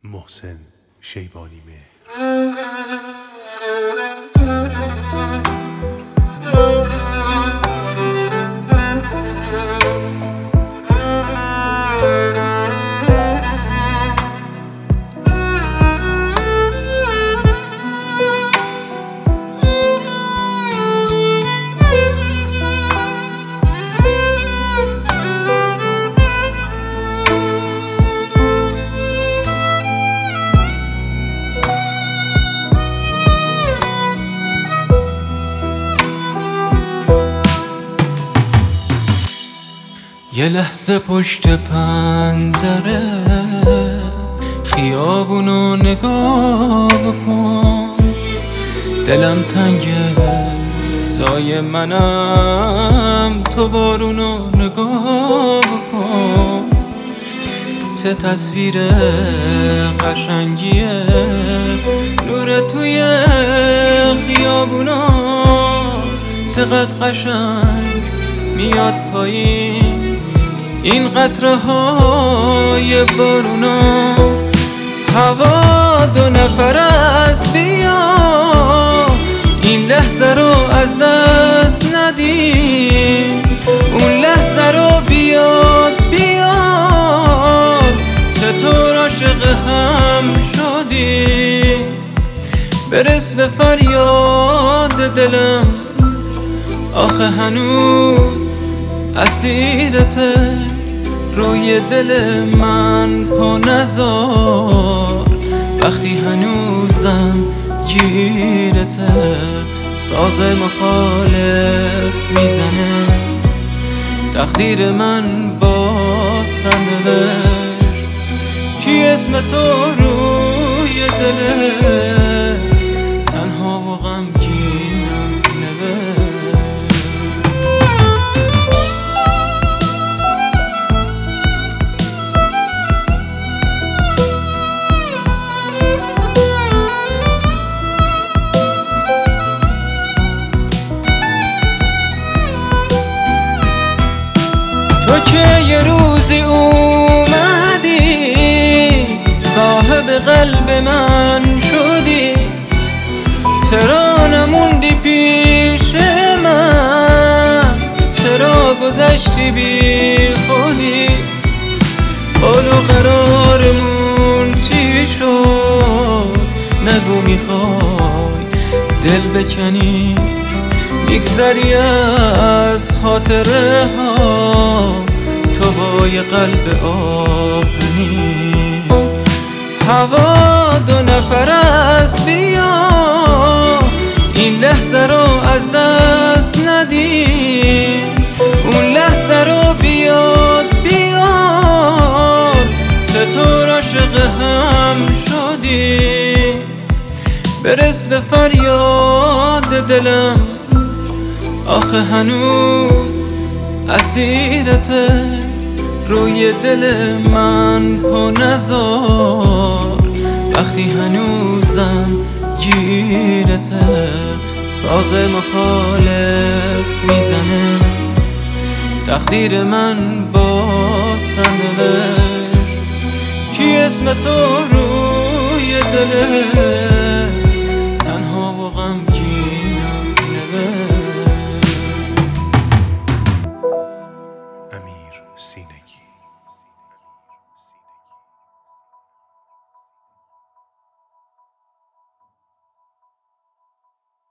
محسن شیبانی مهر. یه لحظه پشت پنجره خیابونو نگاه بکن، دلم تنگه تای منم، تو بارونو نگاه بکن. چه تصویر قشنگیه نور توی خیابونا، چقدر قشنگ میاد پایین این قطره های بارونا. هوا دو نفر است، بیا این لحظه رو از دست ندیم، اون لحظه رو بیاد چطور عاشق هم شدیم. برس به فریاد دلم، آخه هنوز اسیرته، روی دل من پا نذار وقتی هنوزم گیرته. ساز مخالف میزنه تقدیر من با سرنوشت، کی اسم تو روی دله تنها و غمگینم نوشت. تو که یه روزی اومدی صاحب قلب من شدی، چرا نموندی پیش من، چرا گذشتی بی خودی. قول و قرارمون چی شد نگو، میخوای دل بکنی میگذری از خاطره ها، تو با یه قلب آهنین. هوا دو نفر است، بیا این لحظه رو از دست ندیم، اون لحظه رو بیاد چطور عاشق هم شدیم. برس به فریاد دلم، آخه هنوز اسیرته، روی دل من پا نذار وقتی هنوزم گیرته. ساز مخالف میزنه تقدیر من با سرنوشت، کی اسم تو روی دل تنها و غم